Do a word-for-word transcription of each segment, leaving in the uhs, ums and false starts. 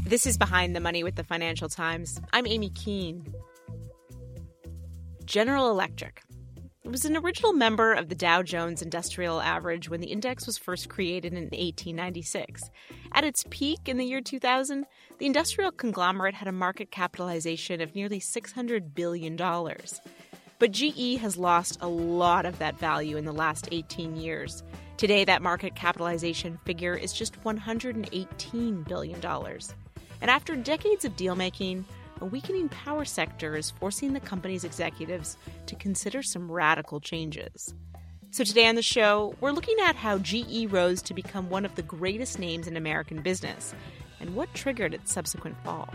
This is Behind the Money with the Financial Times. I'm Amy Keene. General Electric. It was an original member of the Dow Jones Industrial Average when the index was first created in eighteen ninety-six. At its peak in the year two thousand, the industrial conglomerate had a market capitalization of nearly six hundred billion dollars. But G E has lost a lot of that value in the last eighteen years. Today, that market capitalization figure is just one hundred eighteen billion dollars. And after decades of deal-making, a weakening power sector is forcing the company's executives to consider some radical changes. So today on the show, we're looking at how G E rose to become one of the greatest names in American business and what triggered its subsequent fall.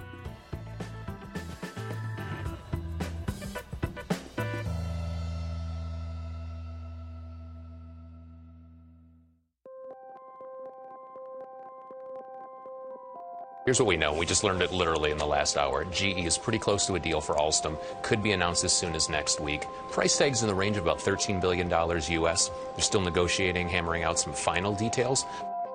Here's what we know. We just learned it literally in the last hour. G E is pretty close to a deal for Alstom. Could be announced as soon as next week. Price tag's in the range of about thirteen billion dollars U S. They're still negotiating, hammering out some final details.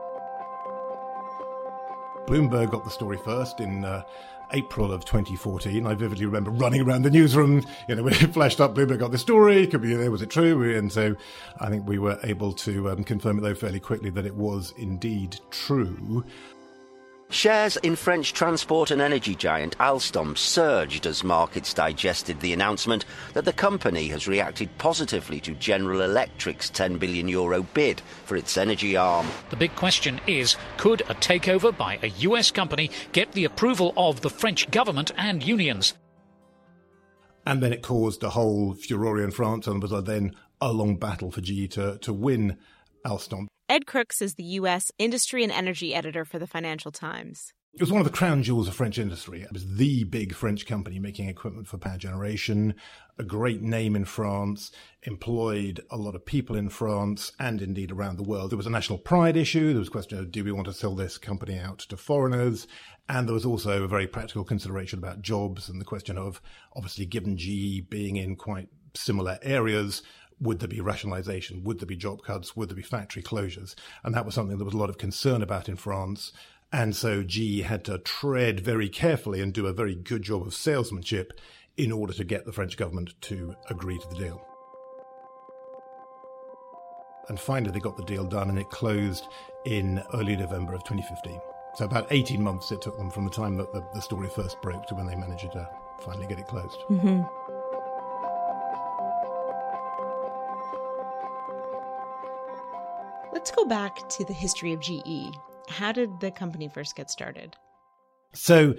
Bloomberg got the story first in uh, April of twenty fourteen. I vividly remember running around the newsroom, you know, when it flashed up, Bloomberg got the story, could be, was it true? And so I think we were able to um, confirm it, though, fairly quickly that it was indeed true. Shares in French transport and energy giant Alstom surged as markets digested the announcement that the company has reacted positively to General Electric's ten billion euro bid for its energy arm. The big question is, could a takeover by a U S company get the approval of the French government and unions? And then it caused a whole furore in France, and was then a long battle for G E to, to win Alstom. Ed Crooks is the U S industry and energy editor for the Financial Times. It was one of the crown jewels of French industry. It was the big French company making equipment for power generation, a great name in France, employed a lot of people in France and indeed around the world. There was a national pride issue. There was a question of, do we want to sell this company out to foreigners? And there was also a very practical consideration about jobs and the question of, obviously, given G E being in quite similar areas, would there be rationalization? Would there be job cuts? Would there be factory closures? And that was something there was a lot of concern about in France. And so G E had to tread very carefully and do a very good job of salesmanship in order to get the French government to agree to the deal. And finally, they got the deal done, and it closed in early November of twenty fifteen. So about eighteen months it took them from the time that the, the story first broke to when they managed to finally get it closed. Mm-hmm. Let's go back to the history of G E. How did the company first get started? So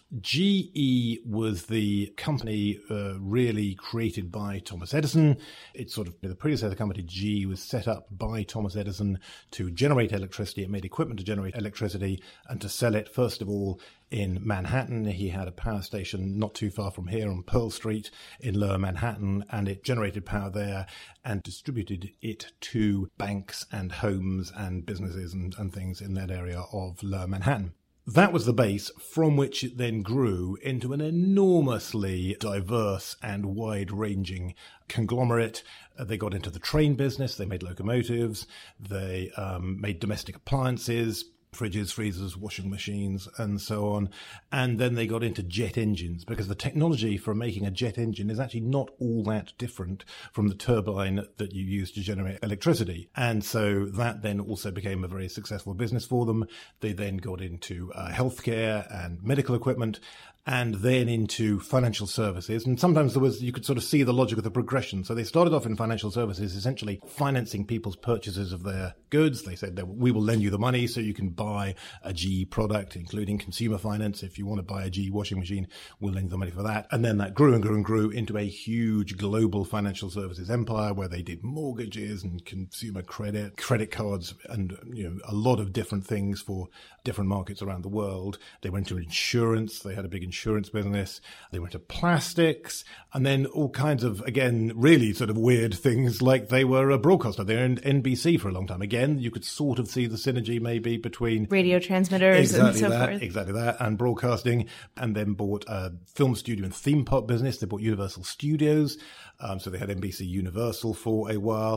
G E was the company uh, really created by Thomas Edison. It's sort of the predecessor company. G E was set up by Thomas Edison to generate electricity. It made equipment to generate electricity and to sell it, first of all, in Manhattan. He had a power station not too far from here on Pearl Street in Lower Manhattan, and it generated power there and distributed it to banks and homes and businesses and, and things in that area of Lower Manhattan. That was the base from which it then grew into an enormously diverse and wide-ranging conglomerate. Uh, they got into the train business. They made locomotives. They um, made domestic appliances, fridges, freezers, washing machines, and so on. And then they got into jet engines, because the technology for making a jet engine is actually not all that different from the turbine that you use to generate electricity. And so that then also became a very successful business for them. They then got into uh, healthcare and medical equipment, and then into financial services. And sometimes there was, you could sort of see the logic of the progression. So they started off in financial services, essentially financing people's purchases of their goods. They said that we will lend you the money so you can buy a G E product, including consumer finance. If you want to buy a G E washing machine, we'll lend you the money for that. And then that grew and grew and grew into a huge global financial services empire where they did mortgages and consumer credit, credit cards, and, you know, a lot of different things for different markets around the world. They went to insurance. They had a big insurance business. They went to plastics, and then all kinds of, again, really sort of weird things, like they were a broadcaster. They were in N B C for a long time. Again, you could sort of see the synergy maybe between radio transmitters exactly and so that, forth. Exactly that, and broadcasting, and then bought a film studio and theme park business. They bought Universal Studios. Um, so they had N B C Universal for a while.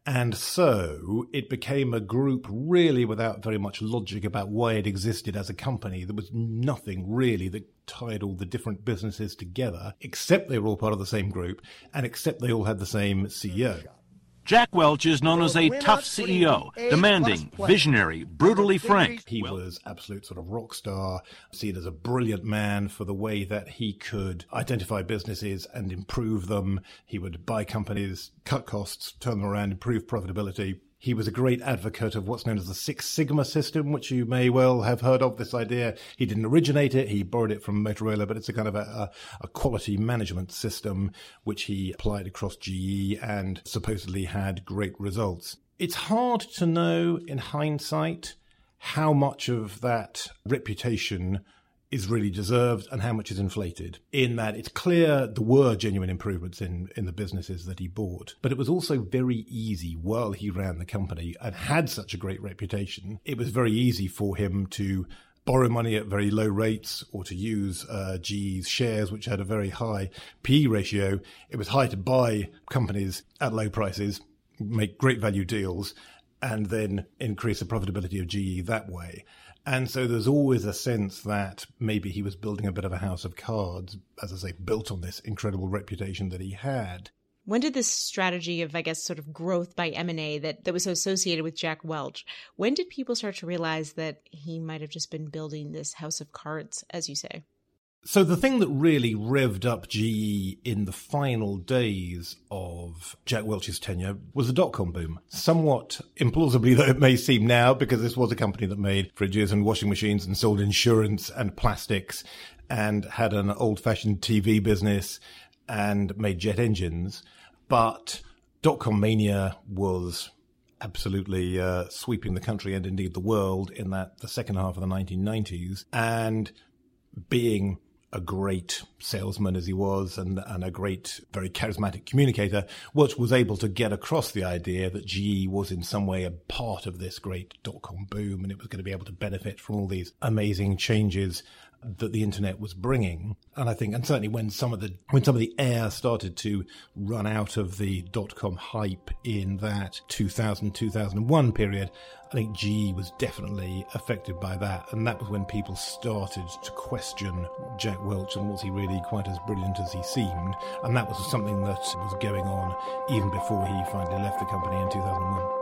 And so it became a group really without very much logic about why it existed as a company. There was nothing really that tied all the different businesses together, except they were all part of the same group, and except they all had the same C E O. Jack Welch is known as a tough C E O, demanding, visionary, brutally frank. He was absolute sort of rock star, seen as a brilliant man for the way that he could identify businesses and improve them. He would buy companies, cut costs, turn them around, improve profitability. He was a great advocate of what's known as the Six Sigma system, which you may well have heard of, this idea. He didn't originate it. He borrowed it from Motorola, but it's a kind of a, a, a quality management system which he applied across G E and supposedly had great results. It's hard to know in hindsight how much of that reputation is really deserved and how much is inflated, in that it's clear there were genuine improvements in, in the businesses that he bought. But it was also very easy while he ran the company and had such a great reputation. It was very easy for him to borrow money at very low rates or to use uh, G E's shares, which had a very high P E ratio. It was high to buy companies at low prices, make great value deals, and then increase the profitability of G E that way. And so there's always a sense that maybe he was building a bit of a house of cards, as I say, built on this incredible reputation that he had. When did this strategy of, I guess, sort of growth by M and A that, that was associated with Jack Welch, when did people start to realize that he might have just been building this house of cards, as you say? So the thing that really revved up G E in the final days of Jack Welch's tenure was the dot-com boom. Somewhat implausibly though it may seem now, because this was a company that made fridges and washing machines and sold insurance and plastics and had an old-fashioned T V business and made jet engines. But dot-com mania was absolutely uh, sweeping the country and indeed the world in that the second half of the nineteen nineties. And being a great salesman as he was and, and a great, very charismatic communicator, Welch was able to get across the idea that G E was in some way a part of this great dot-com boom and it was going to be able to benefit from all these amazing changes that the internet was bringing. And I think, and certainly when some of the, when some of the air started to run out of the dot-com hype in that two thousand, two thousand one period, I think G E was definitely affected by that. And that was when people started to question Jack Welch and was he really quite as brilliant as he seemed? And that was something that was going on even before he finally left the company in two thousand one.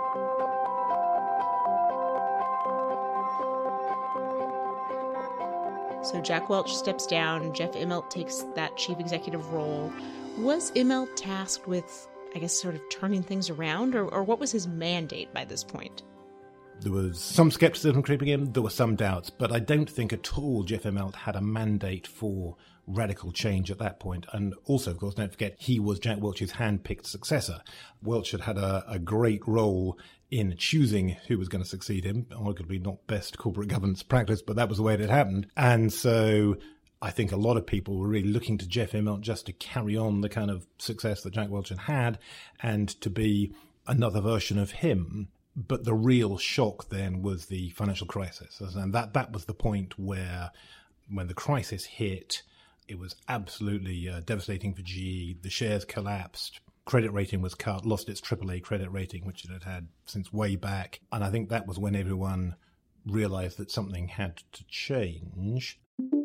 So Jack Welch steps down, Jeff Immelt takes that chief executive role. Was Immelt tasked with, I guess, sort of turning things around, or, or what was his mandate by this point? There was some skepticism creeping in, there were some doubts, but I don't think at all Jeff Immelt had a mandate for radical change at that point. And also, of course, don't forget, he was Jack Welch's hand-picked successor. Welch had had a, a great role in choosing who was going to succeed him. Arguably not best corporate governance practice, but that was the way it had happened. And so I think a lot of people were really looking to Jeff Immelt just to carry on the kind of success that Jack Welch had had and to be another version of him. But the real shock then was the financial crisis. And that, that was the point where, when the crisis hit, it was absolutely uh, devastating for G E. The shares collapsed. Credit rating was cut, lost its triple A credit rating, which it had had since way back. And I think that was when everyone realized that something had to change.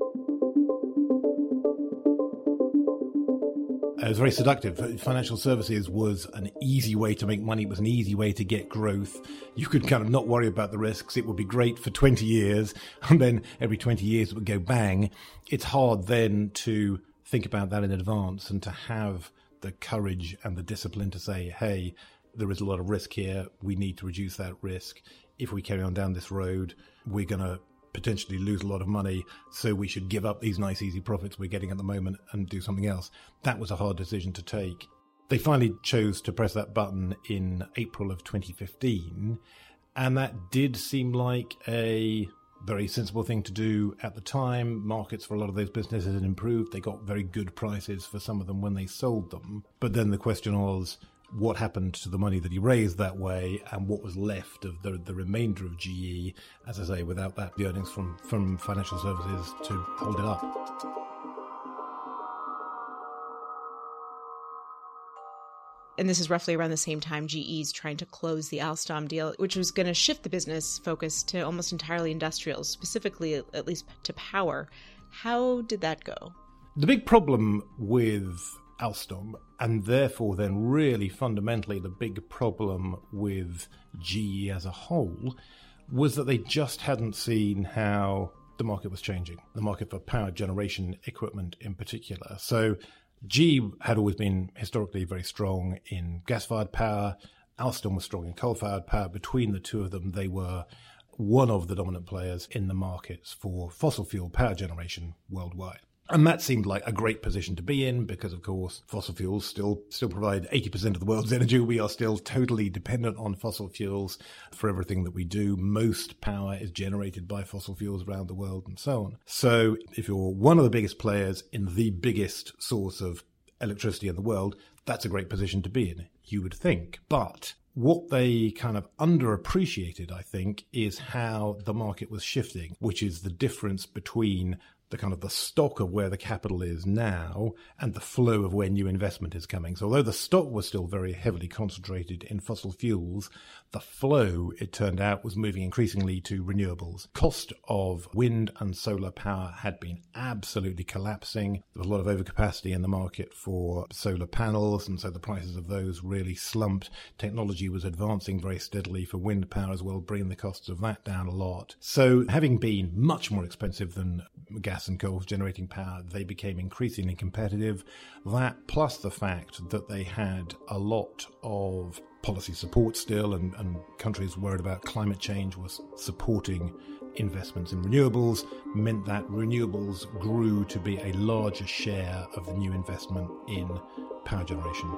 It was very seductive. Financial services was an easy way to make money. It was an easy way to get growth. You could kind of not worry about the risks. It would be great for twenty years, and then every twenty years it would go bang. It's hard then to think about that in advance and to have the courage and the discipline to say, hey, there is a lot of risk here. We need to reduce that risk. If we carry on down this road, we're going to potentially lose a lot of money, so we should give up these nice easy profits we're getting at the moment and do something else. That was a hard decision to take. They finally chose to press that button in April of twenty fifteen, and that did seem like a very sensible thing to do at the time. Markets for a lot of those businesses had improved. They got very good prices for some of them when they sold them. But then the question was, what happened to the money that he raised that way, and what was left of the the remainder of G E, as I say, without that, the earnings from, from financial services to hold it up. And this is roughly around the same time G E's trying to close the Alstom deal, which was going to shift the business focus to almost entirely industrials, specifically at least to power. How did that go? The big problem with Alstom, and therefore then really fundamentally the big problem with G E as a whole, was that they just hadn't seen how the market was changing, the market for power generation equipment in particular. So G E had always been historically very strong in gas-fired power. Alstom was strong in coal-fired power. Between the two of them, they were one of the dominant players in the markets for fossil fuel power generation worldwide. And that seemed like a great position to be in because, of course, fossil fuels still still provide eighty percent of the world's energy. We are still totally dependent on fossil fuels for everything that we do. Most power is generated by fossil fuels around the world and so on. So if you're one of the biggest players in the biggest source of electricity in the world, that's a great position to be in, you would think. But what they kind of underappreciated, I think, is how the market was shifting, which is the difference between the kind of the stock of where the capital is now and the flow of where new investment is coming. So although the stock was still very heavily concentrated in fossil fuels, the flow, it turned out, was moving increasingly to renewables. Cost of wind and solar power had been absolutely collapsing. There was a lot of overcapacity in the market for solar panels, and so the prices of those really slumped. Technology was advancing very steadily for wind power as well, bringing the costs of that down a lot. So having been much more expensive than gas and coal generating power, they became increasingly competitive. That plus the fact that they had a lot of policy support still, and, and countries worried about climate change was supporting investments in renewables, meant that renewables grew to be a larger share of the new investment in power generation.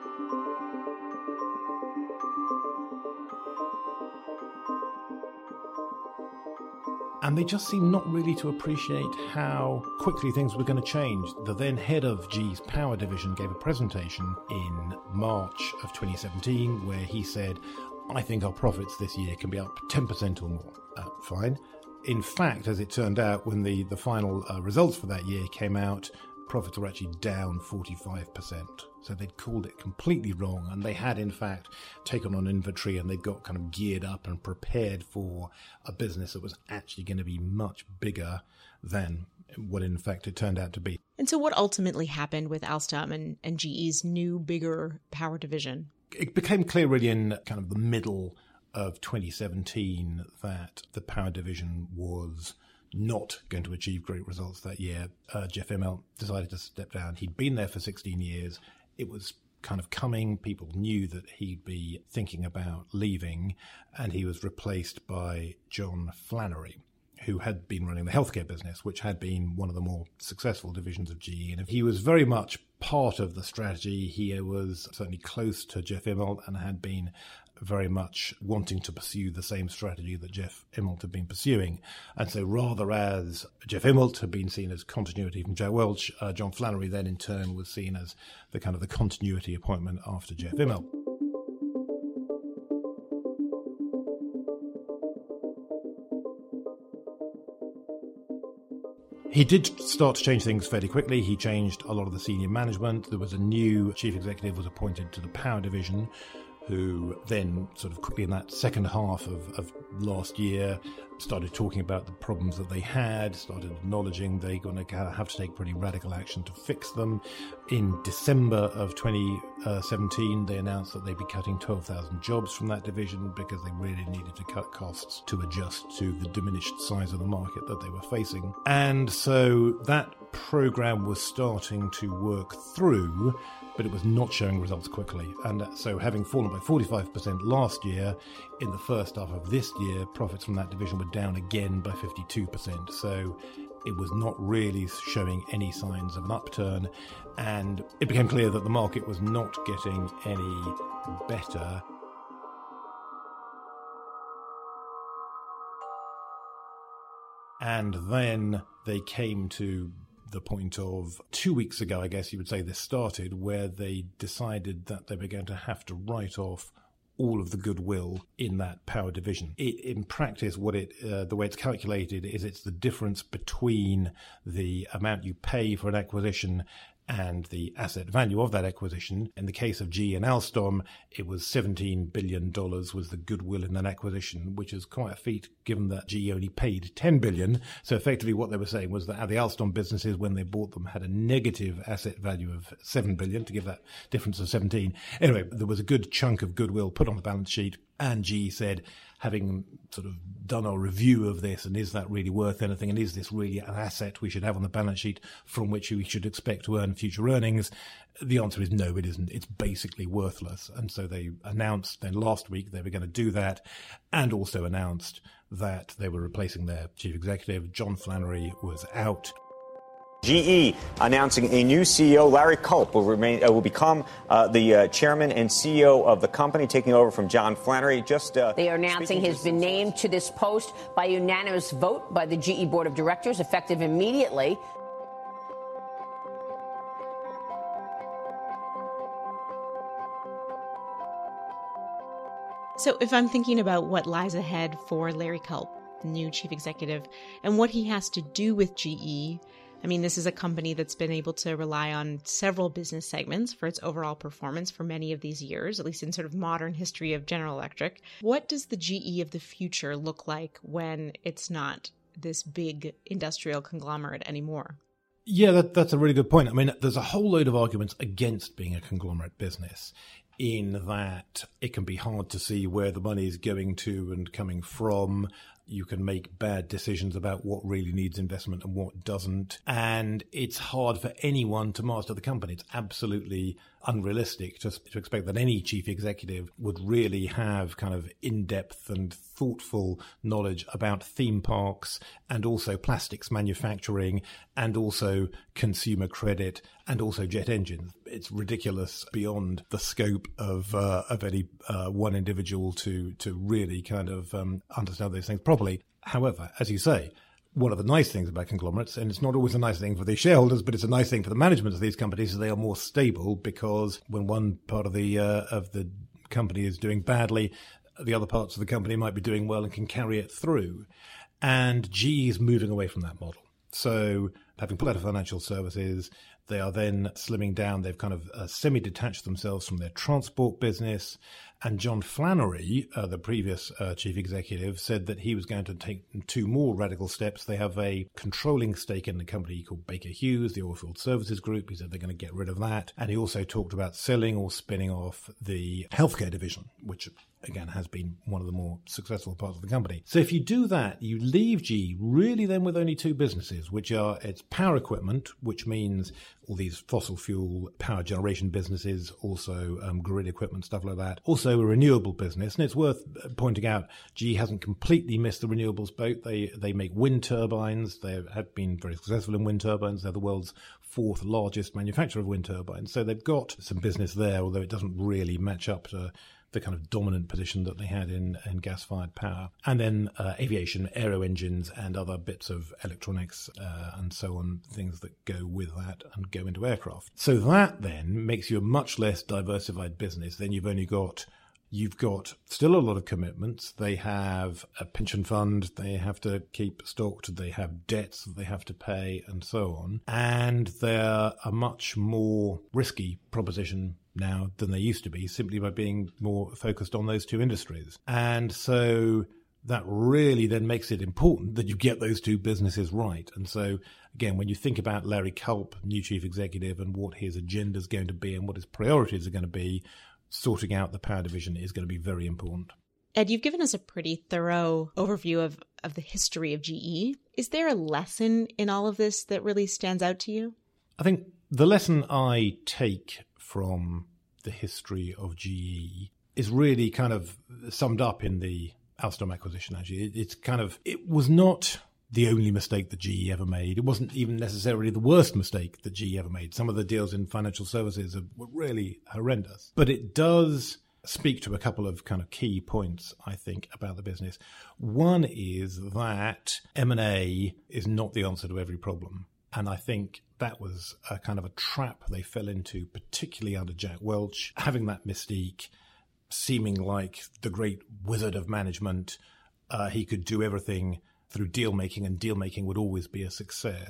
And they just seemed not really to appreciate how quickly things were going to change. The then head of G E's power division gave a presentation in March of twenty seventeen where he said, I think our profits this year can be up ten percent or more. Uh, fine. In fact, as it turned out, when the, the final uh, results for that year came out, profits were actually down forty-five percent. So they'd called it completely wrong, and they had, in fact, taken on inventory and they'd got kind of geared up and prepared for a business that was actually going to be much bigger than what, in fact, it turned out to be. And so what ultimately happened with Alstom and, and G E's new, bigger power division? It became clear really in kind of the middle of twenty seventeen that the power division was not going to achieve great results that year. Uh, Jeff Immelt decided to step down. He'd been there for sixteen years. It was kind of coming. People knew that he'd be thinking about leaving, and he was replaced by John Flannery, who had been running the healthcare business, which had been one of the more successful divisions of G E. And he was very much part of the strategy. He was certainly close to Jeff Immelt and had been very much wanting to pursue the same strategy that Jeff Immelt had been pursuing. And so rather as Jeff Immelt had been seen as continuity from Jack Welch, uh, John Flannery then in turn was seen as the kind of the continuity appointment after Jeff Immelt. He did start to change things fairly quickly. He changed a lot of the senior management. There was a new chief executive was appointed to the power division, who then sort of quickly in that second half of, of last year started talking about the problems that they had, started acknowledging they're going to have to take pretty radical action to fix them. In December of twenty seventeen, they announced that they'd be cutting twelve thousand jobs from that division because they really needed to cut costs to adjust to the diminished size of the market that they were facing. And so that program was starting to work through, but it was not showing results quickly. And so having fallen by forty-five percent last year, in the first half of this year, profits from that division were down again by fifty-two percent. So it was not really showing any signs of an upturn. And it became clear that the market was not getting any better. And then they came to the point of two weeks ago, I guess you would say this started, where they decided that they were going to have to write off all of the goodwill in that power division. It, in practice, what it uh, the way it's calculated is it's the difference between the amount you pay for an acquisition and the asset value of that acquisition. In the case of G E and Alstom, it was seventeen billion dollars was the goodwill in that acquisition, which is quite a feat given that G E only paid ten billion dollars. So effectively what they were saying was that the Alstom businesses, when they bought them, had a negative asset value of seven billion dollars to give that difference of seventeen. Anyway, there was a good chunk of goodwill put on the balance sheet, and G E said, having sort of done a review of this, and is that really worth anything, and is this really an asset we should have on the balance sheet from which we should expect to earn future earnings? The answer is no, it isn't. It's basically worthless. And so they announced then last week they were going to do that, and also announced that they were replacing their chief executive. John Flannery was out. G E announcing a new C E O. Larry Culp will remain uh, will become uh, the uh, chairman and C E O of the company, taking over from John Flannery. Just uh, they are announcing he's been named to this post by unanimous vote by the G E board of directors, effective immediately. So if I'm thinking about what lies ahead for Larry Culp, the new chief executive, and what he has to do with G E, I mean, this is a company that's been able to rely on several business segments for its overall performance for many of these years, at least in sort of modern history of General Electric. What does the G E of the future look like when it's not this big industrial conglomerate anymore? Yeah, that, that's a really good point. I mean, there's a whole load of arguments against being a conglomerate business, in that it can be hard to see where the money is going to and coming from. You can make bad decisions about what really needs investment and what doesn't. And it's hard for anyone to master the company. It's absolutely unrealistic to, to expect that any chief executive would really have kind of in-depth and thoughtful knowledge about theme parks, and also plastics manufacturing, and also consumer credit, and also jet engines. It's ridiculous beyond the scope of uh, of any uh, one individual to to really kind of um, understand those things properly. However, as you say, one of the nice things about conglomerates, and it's not always a nice thing for the shareholders, but it's a nice thing for the management of these companies, is they are more stable, because when one part of the uh, of the company is doing badly, the other parts of the company might be doing well and can carry it through. And G E is moving away from that model. So having pulled out of financial services, they are then slimming down. They've kind of uh, semi-detached themselves from their transport business. And John Flannery, uh, the previous uh, chief executive, said that he was going to take two more radical steps. They have a controlling stake in a company called Baker Hughes, the Oilfield Services Group. He said they're going to get rid of that. And he also talked about selling or spinning off the healthcare division, which again has been one of the more successful parts of the company. So if you do that, you leave G E really then with only two businesses, which are its power equipment, which means all these fossil fuel power generation businesses, also um, grid equipment, stuff like that. Also a renewable business. And it's worth pointing out, G E hasn't completely missed the renewables boat. They they make wind turbines. They have been very successful in wind turbines. They're the world's fourth largest manufacturer of wind turbines. So they've got some business there, although it doesn't really match up to the kind of dominant position that they had in, in gas-fired power. And then uh, aviation, aero engines, and other bits of electronics uh, and so on, things that go with that and go into aircraft. So that then makes you a much less diversified business. Then you've only got You've got still a lot of commitments. They have a pension fund they have to keep stocked. They have debts that they have to pay and so on. And they're a much more risky proposition now than they used to be, simply by being more focused on those two industries. And so that really then makes it important that you get those two businesses right. And so, again, when you think about Larry Culp, new chief executive, and what his agenda is going to be and what his priorities are going to be, sorting out the power division is going to be very important. Ed, you've given us a pretty thorough overview of, of the history of G E. Is there a lesson in all of this that really stands out to you? I think the lesson I take from the history of G E is really kind of summed up in the Alstom acquisition, actually. It, it's kind of, it was not the only mistake that G E ever made. It wasn't even necessarily the worst mistake that G E ever made. Some of the deals in financial services are, were really horrendous. But it does speak to a couple of kind of key points, I think, about the business. One is that M and A is not the answer to every problem. And I think that was a kind of a trap they fell into, particularly under Jack Welch, having that mystique, seeming like the great wizard of management. Uh, he could do everything through deal-making, and deal-making would always be a success.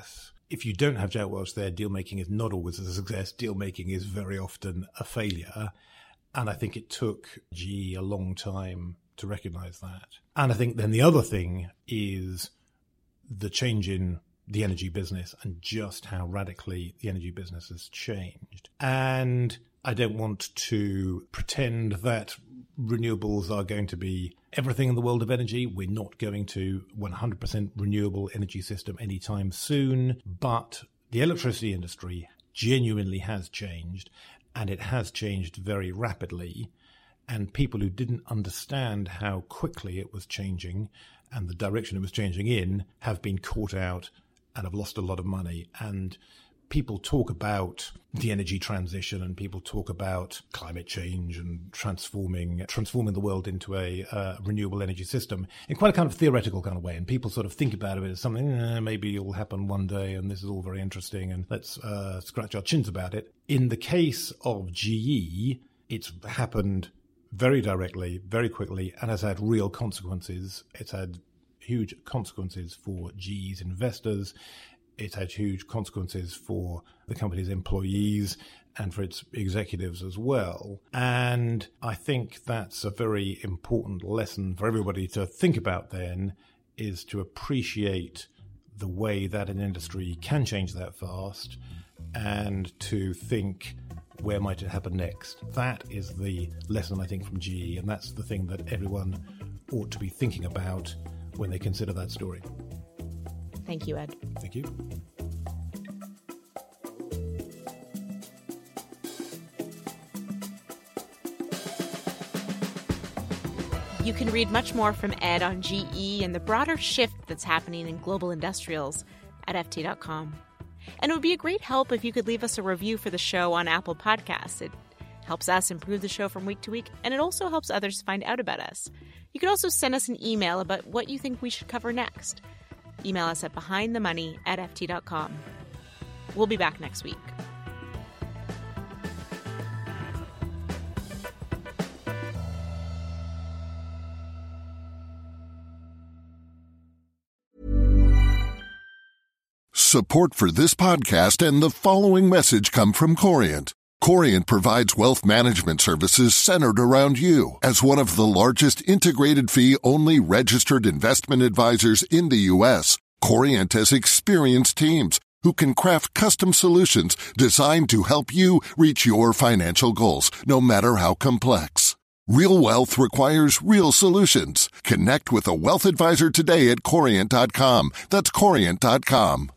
if you don't have Jack Welch there, deal making is not always a success. Deal making is very often a failure. And I think it took G E a long time to recognize that. And I think then the other thing is the change in the energy business and just how radically the energy business has changed. And I don't want to pretend that renewables are going to be everything in the world of energy. We're not going to one hundred percent renewable energy system anytime soon, but the electricity industry genuinely has changed, and it has changed very rapidly. And people who didn't understand how quickly it was changing and the direction it was changing in have been caught out and have lost a lot of money. And people talk about the energy transition and people talk about climate change and transforming transforming the world into a uh, renewable energy system in quite a kind of theoretical kind of way. And people sort of think about it as something, eh, maybe it will happen one day and this is all very interesting and let's uh, scratch our chins about it. In the case of G E, it's happened very directly, very quickly, and has had real consequences. It's had huge consequences for G E's investors. It's had huge consequences for the company's employees and for its executives as well. And I think that's a very important lesson for everybody to think about then, is to appreciate the way that an industry can change that fast and to think, where might it happen next? That is the lesson, I think, from G E, and that's the thing that everyone ought to be thinking about when they consider that story. Thank you, Ed. Thank you. You can read much more from Ed on G E and the broader shift that's happening in global industrials at F T dot com. And it would be a great help if you could leave us a review for the show on Apple Podcasts. It helps us improve the show from week to week, and it also helps others find out about us. You can also send us an email about what you think we should cover next. Email us at behindthemoney at F T dot com. We'll be back next week. Support for this podcast and the following message come from Corient. Corient provides wealth management services centered around you. As one of the largest integrated fee-only registered investment advisors in the U S, Corient has experienced teams who can craft custom solutions designed to help you reach your financial goals, no matter how complex. Real wealth requires real solutions. Connect with a wealth advisor today at Corient dot com. That's Corient dot com.